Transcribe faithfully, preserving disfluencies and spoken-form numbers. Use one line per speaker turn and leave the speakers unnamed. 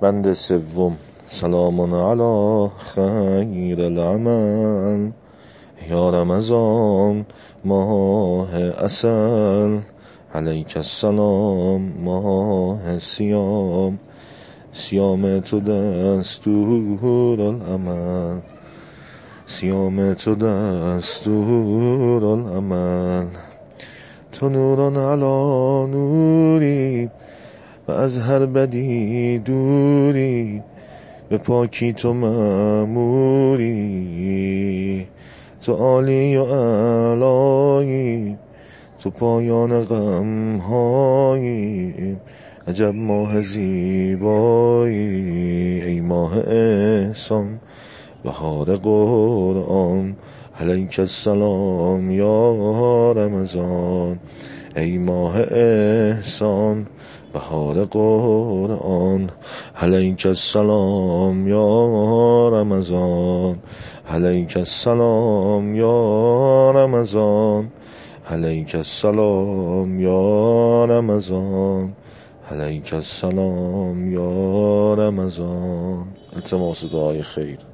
بند سوم. سلام علی خیر العمل، یا رمضان ماه عسل، علیک السلام ماه سیام، سیام تو دستور العمل، سیام تو دستور العمل. تو نوران علی نوری و از هر بدی دوری، به پاکی تو مأموری. تو عالی و اعلایی، تو پایان غمهایی، عجب ماه زیبایی. ای ماه احسان بهار قرآن، علیک السلام یا رمضان. ای ماه احسان بهار قرآن، علیک السلام یا رمضان. علیک السلام یا رمضان، علیک السلام یا رمضان، علیک السلام یا رمضان. التماس دعای خیر.